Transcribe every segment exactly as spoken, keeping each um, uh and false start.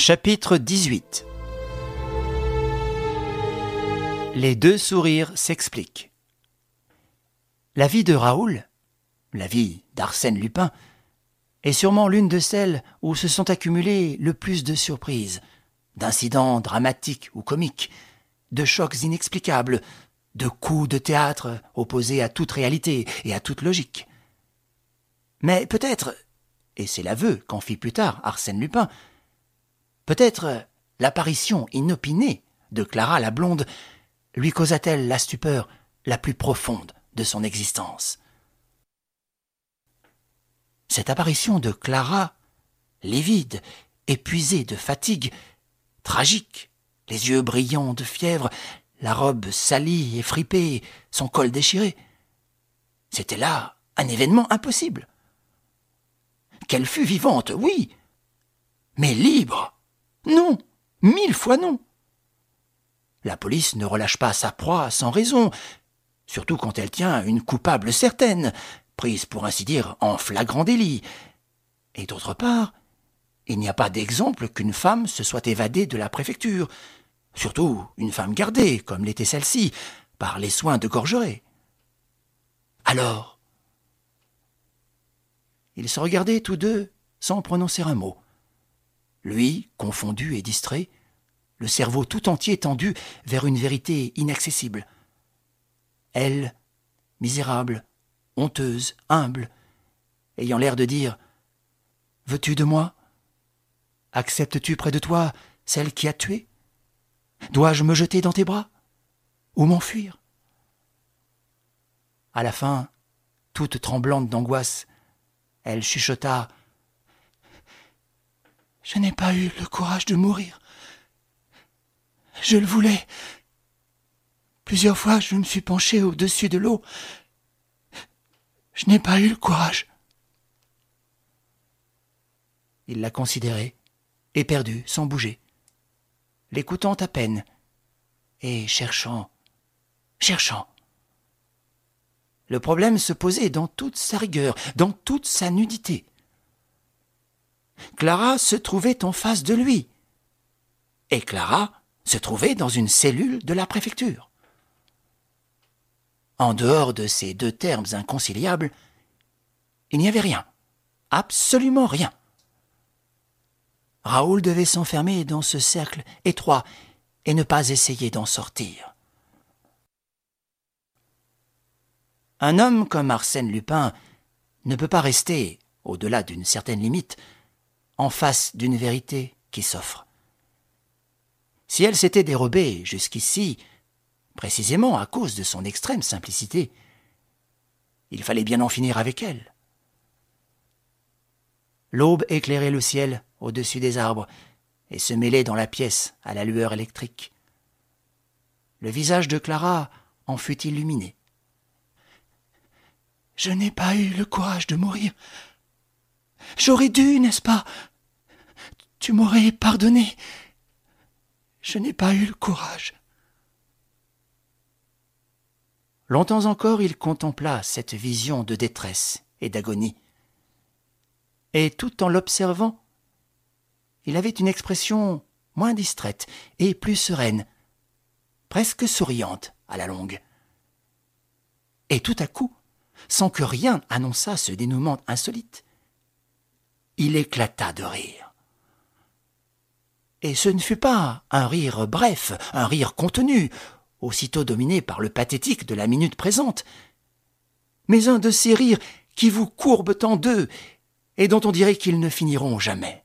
Chapitre dix-huit. Les deux sourires s'expliquent. La vie de Raoul, la vie d'Arsène Lupin, est sûrement l'une de celles où se sont accumulées le plus de surprises, d'incidents dramatiques ou comiques, de chocs inexplicables, de coups de théâtre opposés à toute réalité et à toute logique. Mais peut-être, et c'est l'aveu qu'en fit plus tard Arsène Lupin, peut-être l'apparition inopinée de Clara la blonde lui causa-t-elle la stupeur la plus profonde de son existence. Cette apparition de Clara, livide, épuisée de fatigue, tragique, les yeux brillants de fièvre, la robe salie et fripée, son col déchiré, c'était là un événement impossible. Qu'elle fût vivante, oui, mais libre, non, mille fois non. La police ne relâche pas sa proie sans raison, surtout quand elle tient une coupable certaine, prise pour ainsi dire en flagrant délit. Et d'autre part, il n'y a pas d'exemple qu'une femme se soit évadée de la préfecture, surtout une femme gardée, comme l'était celle-ci, par les soins de Gorgeret. Alors, ils se regardaient tous deux sans prononcer un mot. Lui, confondu et distrait, le cerveau tout entier tendu vers une vérité inaccessible. Elle, misérable, honteuse, humble, ayant l'air de dire « Veux-tu de moi ? Acceptes-tu près de toi celle qui a tué ? Dois-je me jeter dans tes bras ? Ou m'enfuir ?» À la fin, toute tremblante d'angoisse, elle chuchota « Je n'ai pas eu le courage de mourir. Je le voulais. Plusieurs fois, je me suis penché au-dessus de l'eau. Je n'ai pas eu le courage. » Il la considérait, éperdu, sans bouger, l'écoutant à peine, et cherchant, cherchant. Le problème se posait dans toute sa rigueur, dans toute sa nudité. Clara se trouvait en face de lui, et Clara se trouvait dans une cellule de la préfecture. En dehors de ces deux termes inconciliables, il n'y avait rien, absolument rien. Raoul devait s'enfermer dans ce cercle étroit et ne pas essayer d'en sortir. Un homme comme Arsène Lupin ne peut pas rester, au-delà d'une certaine limite, en face d'une vérité qui s'offre. Si elle s'était dérobée jusqu'ici, précisément à cause de son extrême simplicité, il fallait bien en finir avec elle. L'aube éclairait le ciel au-dessus des arbres et se mêlait dans la pièce à la lueur électrique. Le visage de Clara en fut illuminé. « Je n'ai pas eu le courage de mourir. J'aurais dû, n'est-ce pas ? Tu m'aurais pardonné. Je n'ai pas eu le courage. » Longtemps encore, il contempla cette vision de détresse et d'agonie. Et tout en l'observant, il avait une expression moins distraite et plus sereine, presque souriante à la longue. Et tout à coup, sans que rien annonçât ce dénouement insolite, il éclata de rire. Et ce ne fut pas un rire bref, un rire contenu, aussitôt dominé par le pathétique de la minute présente, mais un de ces rires qui vous courbent en deux et dont on dirait qu'ils ne finiront jamais.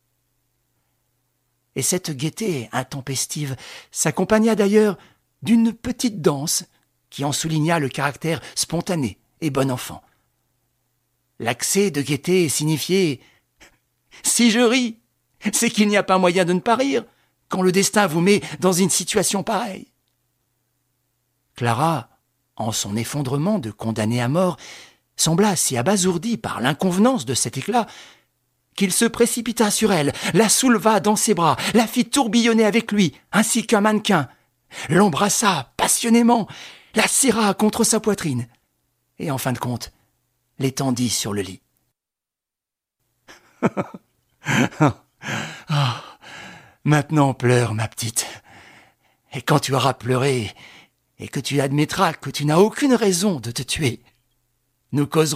Et cette gaieté intempestive s'accompagna d'ailleurs d'une petite danse qui en souligna le caractère spontané et bon enfant. L'accès de gaieté signifiait « Si je ris, c'est qu'il n'y a pas moyen de ne pas rire quand le destin vous met dans une situation pareille. » Clara, en son effondrement de condamné à mort, sembla si abasourdie par l'inconvenance de cet éclat qu'il se précipita sur elle, la souleva dans ses bras, la fit tourbillonner avec lui, ainsi qu'un mannequin, l'embrassa passionnément, la serra contre sa poitrine, et en fin de compte, l'étendit sur le lit. « Oh, Maintenant pleure, ma petite. Et quand tu auras pleuré, et que tu admettras que tu n'as aucune raison de te tuer, nous causerons. »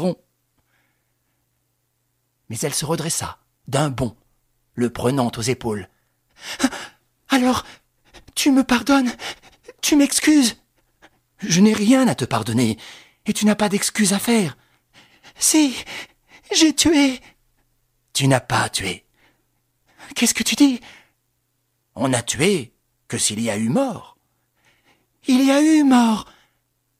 Mais elle se redressa, d'un bond, le prenant aux épaules. « Alors, tu me pardonnes? Tu m'excuses? »« Je n'ai rien à te pardonner, et tu n'as pas d'excuse à faire. »« Si, j'ai tué. »« Tu n'as pas tué. »« Qu'est-ce que tu dis? »« On n'a tué que s'il y a eu mort. »« Il y a eu mort. »« Non. »«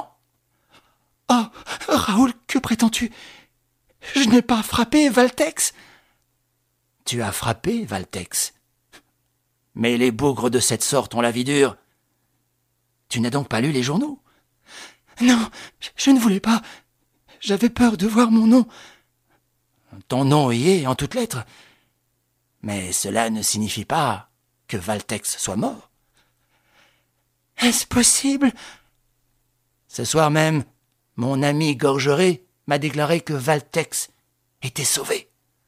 Oh, Raoul, que prétends-tu? Je n'ai pas frappé Valtex. »« Tu as frappé Valtex. Mais les bougres de cette sorte ont la vie dure. Tu n'as donc pas lu les journaux? »« Non, je ne voulais pas. J'avais peur de voir mon nom. »« Ton nom y est en toutes lettres. Mais cela ne signifie pas que Valtex soit mort. »« Est-ce possible? » Ce soir même, mon ami Gorgeret m'a déclaré que Valtex était sauvé.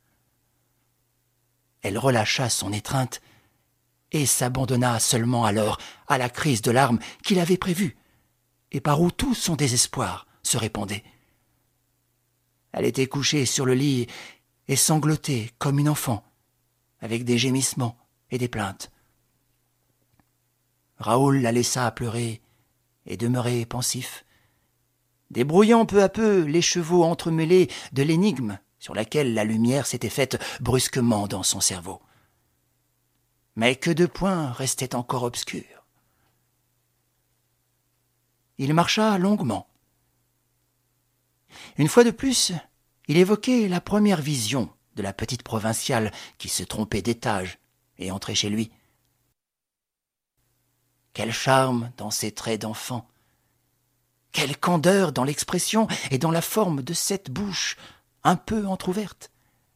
Elle relâcha son étreinte et s'abandonna seulement alors à la crise de larmes qu'il avait prévue et par où tout son désespoir se répandait. Elle était couchée sur le lit et sanglotait comme une enfant, avec des gémissements et des plaintes. Raoul la laissa pleurer et demeurer pensif, débrouillant peu à peu les chevaux entremêlés de l'énigme sur laquelle la lumière s'était faite brusquement dans son cerveau. Mais que de points restaient encore obscurs. Il marcha longuement. Une fois de plus, il évoquait la première vision de la petite provinciale qui se trompait d'étage et entrait chez lui. Quel charme dans ses traits d'enfant! Quelle candeur dans l'expression et dans la forme de cette bouche un peu entr'ouverte!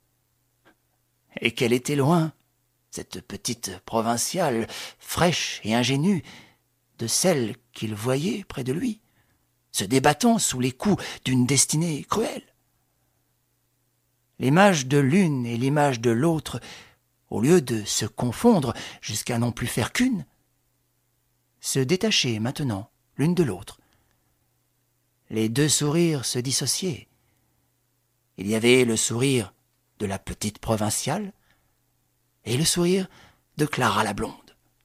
Et qu'elle était loin, cette petite provinciale, fraîche et ingénue, de celle qu'il voyait près de lui, se débattant sous les coups d'une destinée cruelle. L'image de l'une et l'image de l'autre, au lieu de se confondre jusqu'à n'en plus faire qu'une, se détachaient maintenant l'une de l'autre. Les deux sourires se dissociaient. Il y avait le sourire de la petite provinciale et le sourire de Clara la blonde.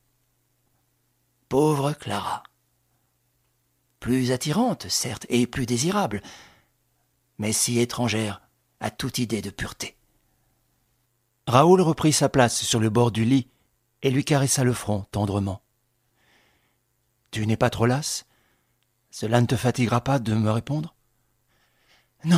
Pauvre Clara, plus attirante, certes, et plus désirable, mais si étrangère à toute idée de pureté. Raoul reprit sa place sur le bord du lit et lui caressa le front tendrement. « Tu n'es pas trop lasse? Cela ne te fatiguera pas de me répondre? »« Non. »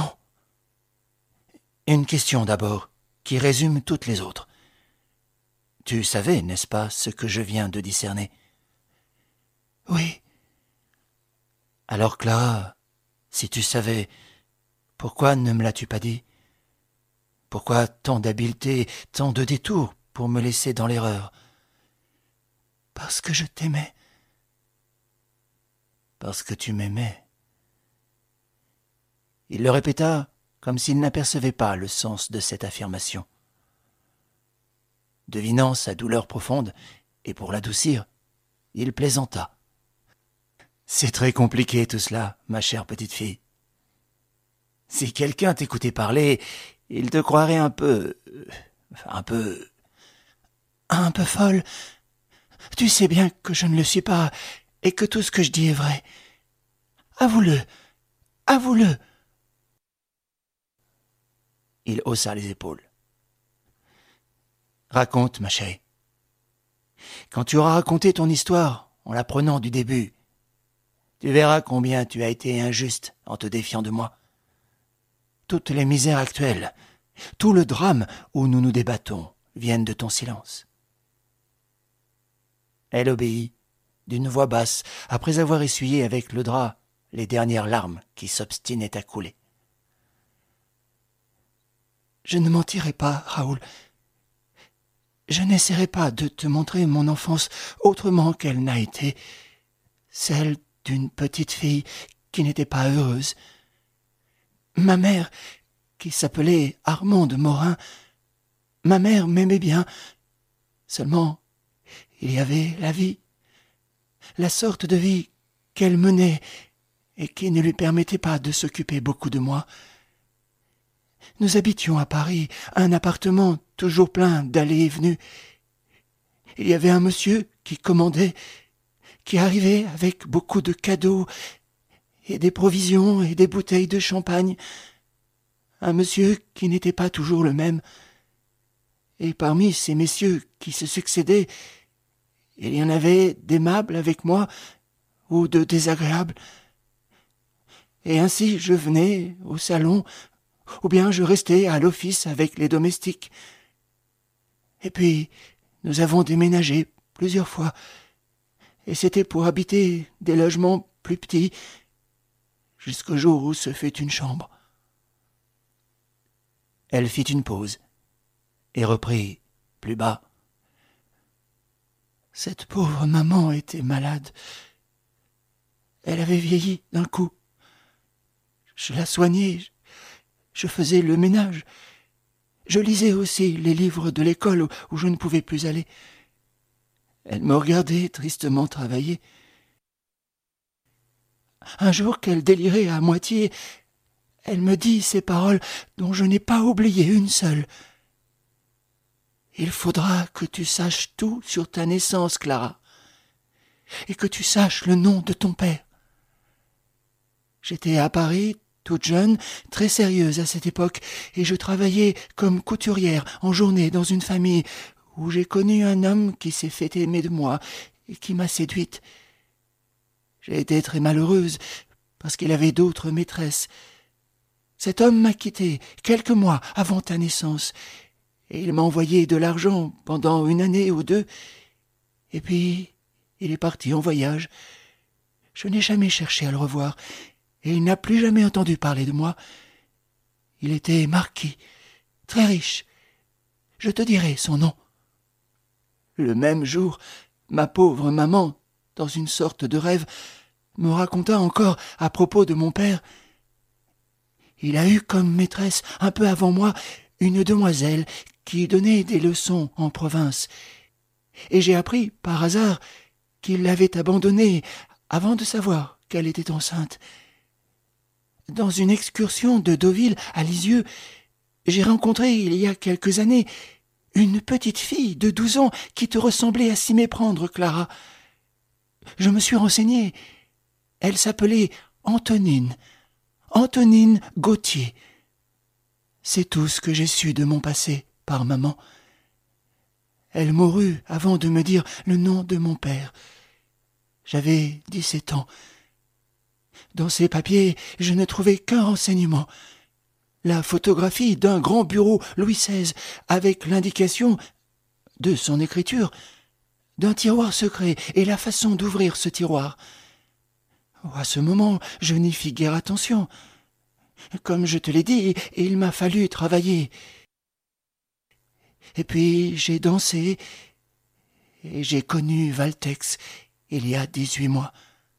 Une question d'abord, qui résume toutes les autres. Tu savais, n'est-ce pas, ce que je viens de discerner? Oui. Alors, Clara, si tu savais, pourquoi ne me l'as-tu pas dit? Pourquoi tant d'habileté, tant de détours pour me laisser dans l'erreur? Parce que je t'aimais. Parce que tu m'aimais. Il le répéta comme s'il n'apercevait pas le sens de cette affirmation. Devinant sa douleur profonde, et pour l'adoucir, il plaisanta. « C'est très compliqué tout cela, ma chère petite fille. Si quelqu'un t'écoutait parler, il te croirait un peu... un peu... un peu folle. Tu sais bien que je ne le suis pas, et que tout ce que je dis est vrai. Avoue-le, avoue-le. » Il haussa les épaules. « Raconte, ma chérie. Quand tu auras raconté ton histoire en la prenant du début, tu verras combien tu as été injuste en te défiant de moi. Toutes les misères actuelles, tout le drame où nous nous débattons viennent de ton silence. » Elle obéit, d'une voix basse, après avoir essuyé avec le drap les dernières larmes qui s'obstinaient à couler. « Je ne mentirai pas, Raoul. Je n'essaierai pas de te montrer mon enfance autrement qu'elle n'a été, celle d'une petite fille qui n'était pas heureuse. Ma mère, qui s'appelait Armande Morin, ma mère m'aimait bien, Seulement, il y avait la vie, la sorte de vie qu'elle menait et qui ne lui permettait pas de s'occuper beaucoup de moi. Nous habitions à Paris, un appartement toujours plein d'allées et venues. Il y avait un monsieur qui commandait, qui arrivait avec beaucoup de cadeaux et des provisions et des bouteilles de champagne. Un monsieur qui n'était pas toujours le même. Et parmi ces messieurs qui se succédaient, il y en avait d'aimables avec moi ou de désagréables. Et ainsi je venais au salon, ou bien je restais à l'office avec les domestiques. Et puis, nous avons déménagé plusieurs fois, et c'était pour habiter des logements plus petits, jusqu'au jour où se fait une chambre. Elle fit une pause, et reprit plus bas. Cette pauvre maman était malade. Elle avait vieilli d'un coup. Je la soignais, je faisais le ménage. Je lisais aussi les livres de l'école où je ne pouvais plus aller. Elle me regardait tristement travailler. Un jour qu'elle délirait à moitié, elle me dit ces paroles dont je n'ai pas oublié une seule. « Il faudra que tu saches tout sur ta naissance, Clara, et que tu saches le nom de ton père. » J'étais à Paris, toute jeune, très sérieuse à cette époque, et je travaillais comme couturière en journée dans une famille où j'ai connu un homme qui s'est fait aimer de moi et qui m'a séduite. J'ai été très malheureuse parce qu'il avait d'autres maîtresses. Cet homme m'a quittée quelques mois avant ta naissance, et il m'a envoyé de l'argent pendant une année ou deux, et puis il est parti en voyage. Je n'ai jamais cherché à le revoir, et il n'a plus jamais entendu parler de moi. Il était marquis, très riche. Je te dirai son nom. Le même jour, ma pauvre maman, dans une sorte de rêve, me raconta encore à propos de mon père. Il a eu comme maîtresse, un peu avant moi, une demoiselle qui donnait des leçons en province, et j'ai appris, par hasard, qu'il l'avait abandonnée avant de savoir qu'elle était enceinte. Dans une excursion de Deauville à Lisieux, j'ai rencontré, il y a quelques années, une petite fille de douze ans qui te ressemblait à s'y méprendre, Clara. Je me suis renseigné. Elle s'appelait Antonine, Antonine Gautier. C'est tout ce que j'ai su de mon passé par maman. Elle mourut avant de me dire le nom de mon père. J'avais dix-sept ans. Dans ces papiers, je ne trouvais qu'un renseignement. La photographie d'un grand bureau Louis seize avec l'indication, de son écriture, d'un tiroir secret et la façon d'ouvrir ce tiroir. À ce moment, je n'y fis guère attention. Comme je te l'ai dit, il m'a fallu travailler. Et puis j'ai dansé, et j'ai connu Valtex il y a dix-huit mois.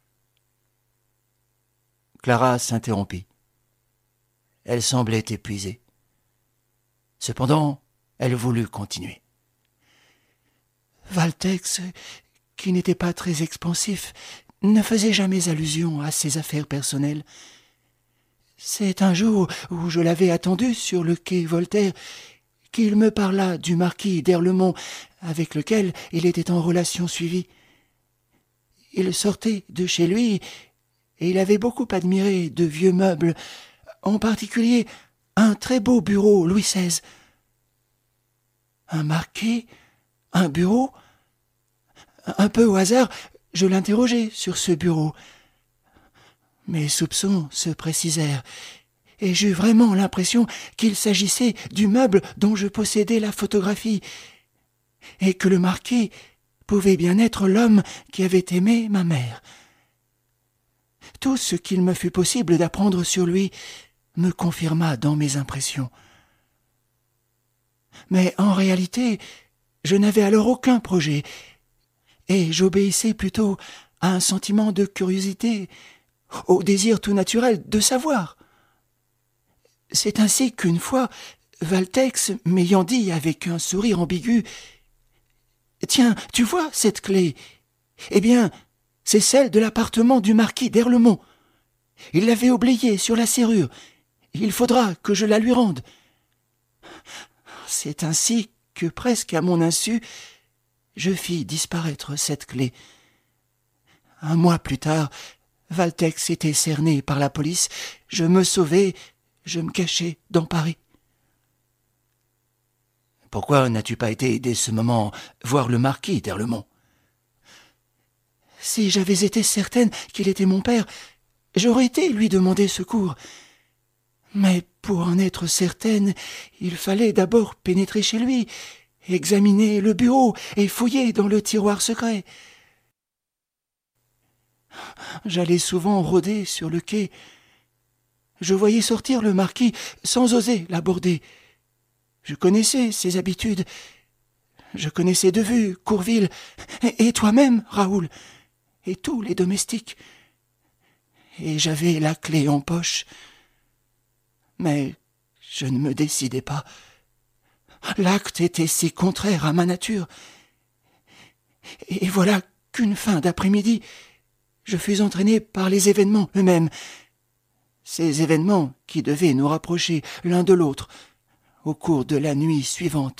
Clara s'interrompit. Elle semblait épuisée. Cependant, elle voulut continuer. Valtex, qui n'était pas très expansif, ne faisait jamais allusion à ses affaires personnelles. C'est un jour où je l'avais attendu sur le quai Voltaire qu'il me parla du marquis d'Erlemont, avec lequel il était en relation suivie. Il sortait de chez lui, et il avait beaucoup admiré de vieux meubles, en particulier un très beau bureau Louis seize. Un marquis, un bureau. Un peu au hasard, je l'interrogeai sur ce bureau. Mes soupçons se précisèrent, et j'eus vraiment l'impression qu'il s'agissait du meuble dont je possédais la photographie, et que le marquis pouvait bien être l'homme qui avait aimé ma mère. Tout ce qu'il me fut possible d'apprendre sur lui me confirma dans mes impressions. Mais en réalité, je n'avais alors aucun projet, et j'obéissais plutôt à un sentiment de curiosité, au désir tout naturel de savoir. C'est ainsi qu'une fois, Valtex m'ayant dit avec un sourire ambigu Tiens, tu vois cette clé? Eh bien, c'est celle de l'appartement du marquis d'Erlemont. Il l'avait oubliée sur la serrure. Il faudra que je la lui rende. C'est ainsi que, presque à mon insu, je fis disparaître cette clé. Un mois plus tard, Valtex était cerné par la police. Je me sauvai, je me cachai dans Paris. Pourquoi n'as-tu pas été, dès ce moment, voir le marquis d'Erlemont? Si j'avais été certaine qu'il était mon père, j'aurais été lui demander secours. Mais pour en être certaine, il fallait d'abord pénétrer chez lui, examiner le bureau et fouiller dans le tiroir secret. J'allais souvent rôder sur le quai. Je voyais sortir le marquis sans oser l'aborder. Je connaissais ses habitudes. Je connaissais de vue Courville, et, et toi-même, Raoul, et tous les domestiques. Et j'avais la clé en poche. Mais je ne me décidais pas. L'acte était si contraire à ma nature. Et voilà qu'une fin d'après-midi, je fus entraîné par les événements eux-mêmes. Ces événements qui devaient nous rapprocher l'un de l'autre au cours de la nuit suivante.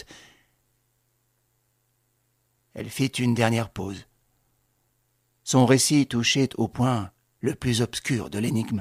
Elle fit une dernière pause. Son récit touchait au point le plus obscur de l'énigme.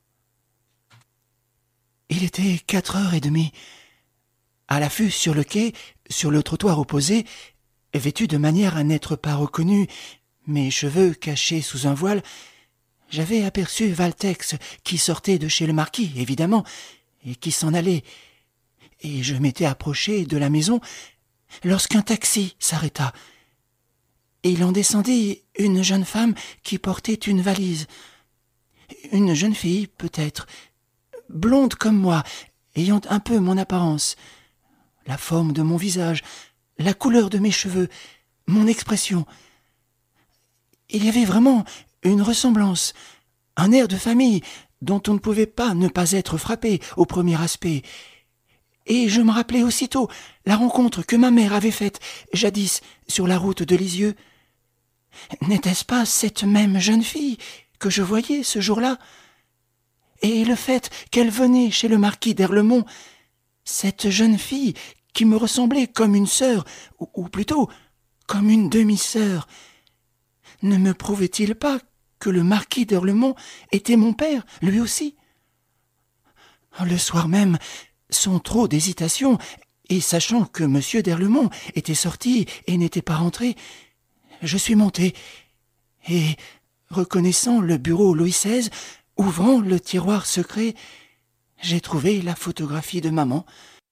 Il était quatre heures et demie. À l'affût sur le quai, sur le trottoir opposé, vêtu de manière à n'être pas reconnu, mes cheveux cachés sous un voile, j'avais aperçu Valtex qui sortait de chez le marquis, évidemment, et qui s'en allait. Et je m'étais approché de la maison lorsqu'un taxi s'arrêta. Il en descendit une jeune femme qui portait une valise. Une jeune fille, peut-être, blonde comme moi, ayant un peu mon apparence, la forme de mon visage, la couleur de mes cheveux, mon expression. Il y avait vraiment une ressemblance, un air de famille dont on ne pouvait pas ne pas être frappé au premier aspect. Et je me rappelais aussitôt la rencontre que ma mère avait faite jadis sur la route de Lisieux. N'était-ce pas cette même jeune fille que je voyais ce jour-là? Et le fait qu'elle venait chez le marquis d'Erlemont, cette jeune fille qui me ressemblait comme une sœur, ou, ou plutôt comme une demi-sœur, ne me prouvait-il pas que le marquis d'Erlemont était mon père, lui aussi? Le soir même, sans trop d'hésitation, et sachant que M. d'Erlemont était sorti et n'était pas rentré, je suis monté, et, reconnaissant le bureau Louis seize, ouvrant le tiroir secret, j'ai trouvé la photographie de maman.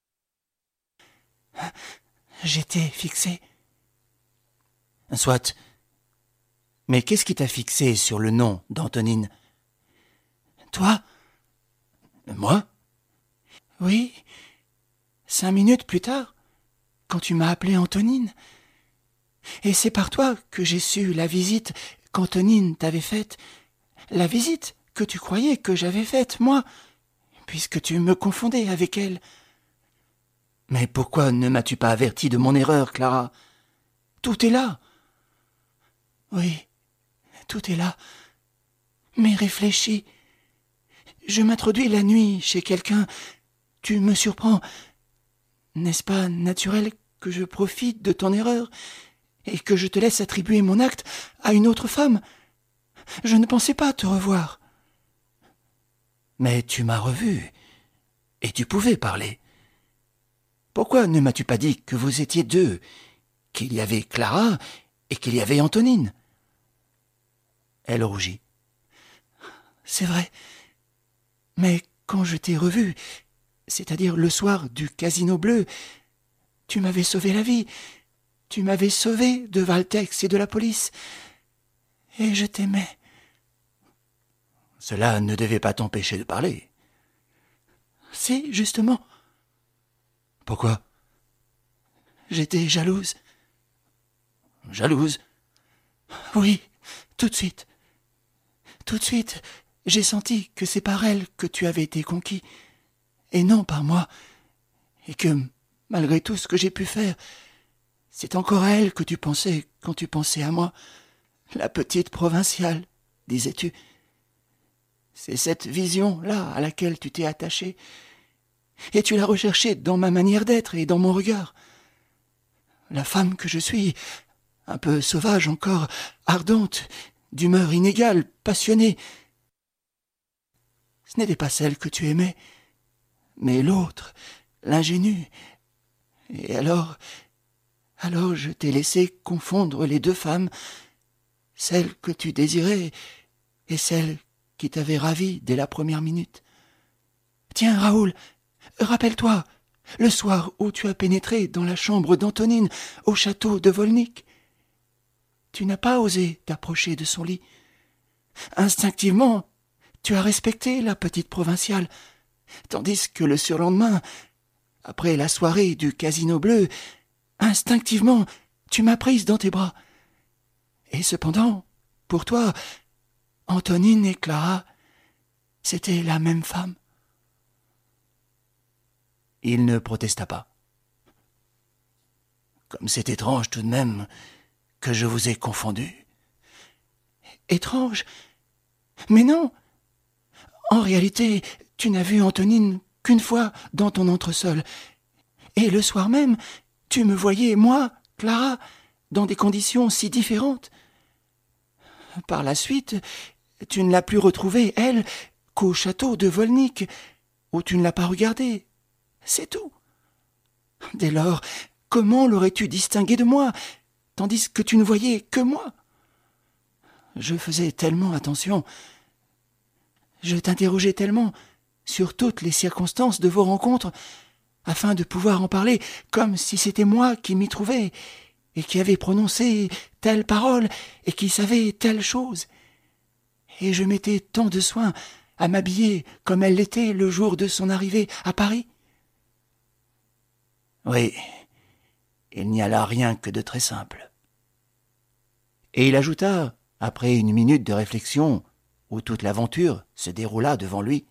J'étais fixé. Soit. Mais qu'est-ce qui t'a fixé sur le nom d'Antonine? Toi? Moi? Oui. Cinq minutes plus tard, quand tu m'as appelé Antonine. Et c'est par toi que j'ai su la visite qu'Antonine t'avait faite. La visite que tu croyais que j'avais faite, moi, puisque tu me confondais avec elle. Mais pourquoi ne m'as-tu pas averti de mon erreur, Clara? Tout est là. Oui, tout est là. Mais réfléchis. Je m'introduis la nuit chez quelqu'un. Tu me surprends. N'est-ce pas naturel que je profite de ton erreur et que je te laisse attribuer mon acte à une autre femme? Je ne pensais pas te revoir. Mais tu m'as revu, et tu pouvais parler. Pourquoi ne m'as-tu pas dit que vous étiez deux, qu'il y avait Clara et qu'il y avait Antonine? Elle rougit. C'est vrai, mais quand je t'ai revu, c'est-à-dire le soir du Casino Bleu, tu m'avais sauvé la vie, tu m'avais sauvé de Valtex et de la police, et je t'aimais. Cela ne devait pas t'empêcher de parler. Si, justement. Pourquoi? J'étais jalouse. Jalouse? Oui, tout de suite. Tout de suite, j'ai senti que c'est par elle que tu avais été conquis, et non par moi, et que, malgré tout ce que j'ai pu faire, C'est encore à elle que tu pensais quand tu pensais à moi. La petite provinciale, disais-tu. C'est cette vision-là à laquelle tu t'es attaché. Et tu l'as recherchée dans ma manière d'être et dans mon regard. La femme que je suis, un peu sauvage encore, ardente, d'humeur inégale, passionnée. Ce n'était pas celle que tu aimais, mais l'autre, l'ingénue. Et alors, alors je t'ai laissé confondre les deux femmes, celle que tu désirais et celle qui t'avait ravi dès la première minute. Tiens, Raoul, rappelle-toi, le soir où tu as pénétré dans la chambre d'Antonine au château de Volnick. Tu n'as pas osé t'approcher de son lit. Instinctivement, tu as respecté la petite provinciale, tandis que le surlendemain, après la soirée du Casino Bleu, instinctivement, tu m'as prise dans tes bras. Et cependant, pour toi, Antonine et Clara, c'était la même femme. Il ne protesta pas. Comme c'est étrange tout de même que je vous ai confondu. Étrange? Mais non! En réalité, tu n'as vu Antonine qu'une fois dans ton entresol. Et le soir même, tu me voyais, moi, Clara, dans des conditions si différentes. Par la suite, tu ne l'as plus retrouvée, elle, qu'au château de Volnick, où tu ne l'as pas regardée. C'est tout. Dès lors, comment l'aurais-tu distinguée de moi, tandis que tu ne voyais que moi? Je faisais tellement attention, je t'interrogeais tellement sur toutes les circonstances de vos rencontres, afin de pouvoir en parler comme si c'était moi qui m'y trouvais, et qui avait prononcé telle parole, et qui savait telle chose. Et je mettais tant de soin à m'habiller comme elle l'était le jour de son arrivée à Paris. Oui, il n'y a là rien que de très simple. Et il ajouta, après une minute de réflexion, où toute l'aventure se déroula devant lui.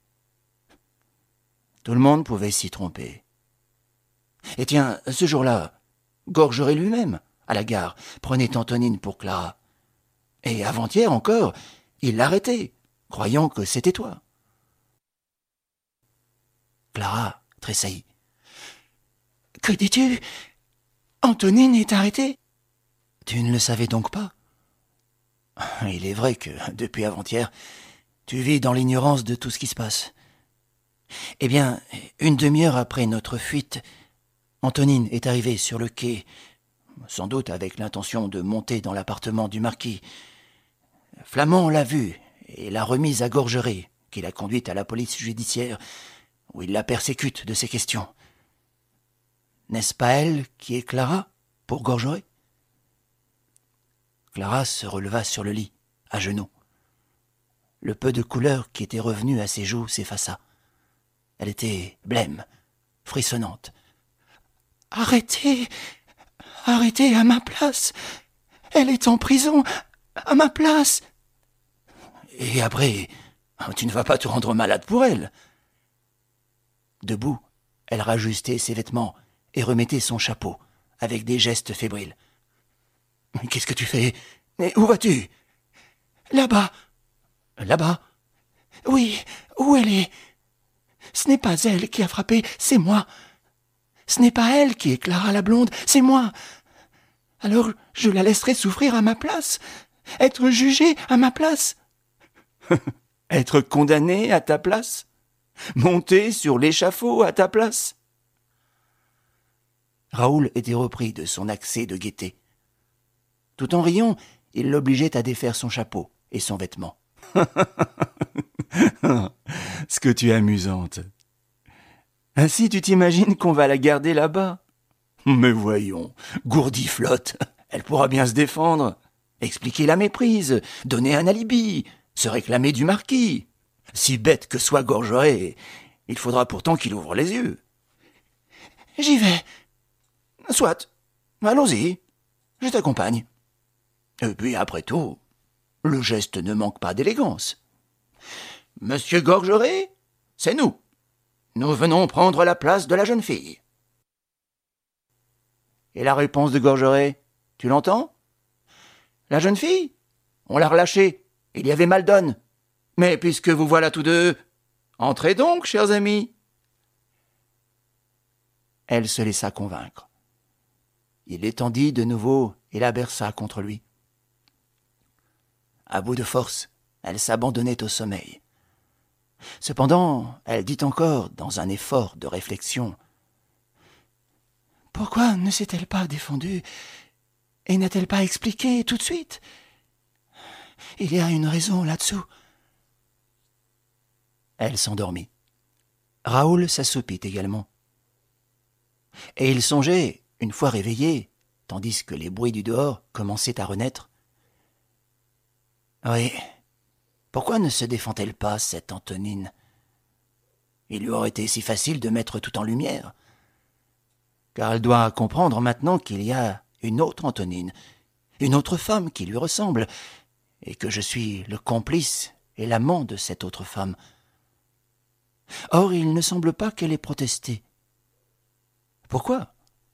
Tout le monde pouvait s'y tromper. Et tiens, ce jour-là, Gorgeret lui-même, à la gare, prenait Antonine pour Clara. Et avant-hier encore, il l'arrêtait, croyant que c'était toi. Clara tressaillit. « Que dis-tu? Antonine est arrêtée? » « Tu ne le savais donc pas? Il est vrai que, depuis avant-hier, tu vis dans l'ignorance de tout ce qui se passe. Eh bien, une demi-heure après notre fuite, Antonine est arrivée sur le quai, sans doute avec l'intention de monter dans l'appartement du marquis. Flamand l'a vue et l'a remise à Gorgeret, qui l'a conduite à la police judiciaire, où il la persécute de ses questions. N'est-ce pas elle qui est Clara, pour Gorgeret? Clara se releva sur le lit, à genoux. Le peu de couleur qui était revenu à ses joues s'effaça. Elle était blême, frissonnante. « Arrêtez! Arrêtez à ma place! Elle est en prison, à ma place !»« Et après, tu ne vas pas te rendre malade pour elle !» Debout, elle rajustait ses vêtements et remettait son chapeau, avec des gestes fébriles. « Qu'est-ce que tu fais? Et où vas-tu? »« Là-bas. »« Là-bas? »« Oui, où elle est? Ce n'est pas elle qui a frappé, c'est moi. Ce n'est pas elle qui est Clara la blonde, c'est moi. Alors je la laisserai souffrir à ma place, être jugée à ma place. »« Être condamnée à ta place? Monter sur l'échafaud à ta place ?» Raoul était repris de son accès de gaieté. Tout en riant, il l'obligeait à défaire son chapeau et son vêtement. « Ce que tu es amusante. Ainsi tu t'imagines qu'on va la garder là-bas? Mais voyons, gourdiflotte, elle pourra bien se défendre, expliquer la méprise, donner un alibi, se réclamer du marquis. Si bête que soit Gorgeret, il faudra pourtant qu'il ouvre les yeux. »« J'y vais. Soit, allons-y, je t'accompagne. Et puis après tout, le geste ne manque pas d'élégance. Monsieur Gorgeret, c'est nous. Nous venons prendre la place de la jeune fille. » Et la réponse de Gorgeret, tu l'entends? La jeune fille? On l'a relâchée. Il y avait Maldon. Mais puisque vous voilà tous deux, entrez donc, chers amis. Elle se laissa convaincre. Il l'étendit de nouveau et la berça contre lui. À bout de force, elle s'abandonnait au sommeil. Cependant, elle dit encore, dans un effort de réflexion, « Pourquoi ne s'est-elle pas défendue et n'a-t-elle pas expliqué tout de suite? Il y a une raison là-dessous. » Elle s'endormit. Raoul s'assoupit également. Et il songeait, une fois réveillé, tandis que les bruits du dehors commençaient à renaître. Oui, pourquoi ne se défend-elle pas, cette Antonine? Il lui aurait été si facile de mettre tout en lumière. Car elle doit comprendre maintenant qu'il y a une autre Antonine, une autre femme qui lui ressemble, et que je suis le complice et l'amant de cette autre femme. Or, il ne semble pas qu'elle ait protesté. Pourquoi?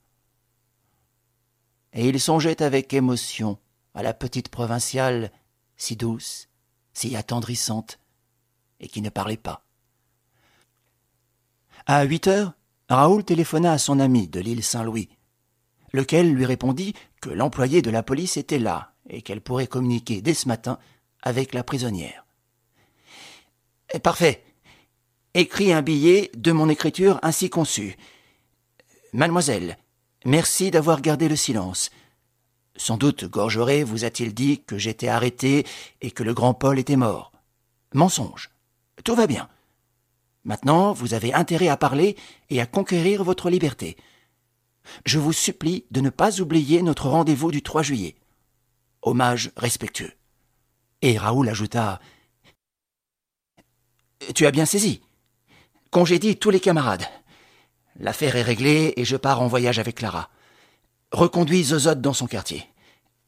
Et il songeait avec émotion à la petite provinciale, si douce, si attendrissante, et qui ne parlait pas. À huit heures, Raoul téléphona à son ami de l'île Saint-Louis, lequel lui répondit que l'employé de la police était là et qu'elle pourrait communiquer dès ce matin avec la prisonnière. « Parfait. Écris un billet de mon écriture ainsi conçue. Mademoiselle, merci d'avoir gardé le silence. Sans doute Gorgeret vous a-t-il dit que j'étais arrêté et que le grand Paul était mort. Mensonge. Tout va bien. Maintenant, vous avez intérêt à parler et à conquérir votre liberté. Je vous supplie de ne pas oublier notre rendez-vous du trois juillet. Hommage respectueux. » Et Raoul ajouta « Tu as bien saisi. Congédie tous les camarades. L'affaire est réglée et je pars en voyage avec Clara. Reconduis Zozote dans son quartier. Adieu. »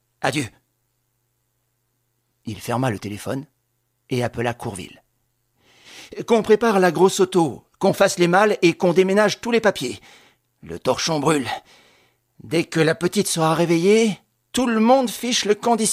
Il ferma le téléphone et appela Courville. « Qu'on prépare la grosse auto, qu'on fasse les malles et qu'on déménage tous les papiers. Le torchon brûle. Dès que la petite sera réveillée, tout le monde fiche le camp d'ici. »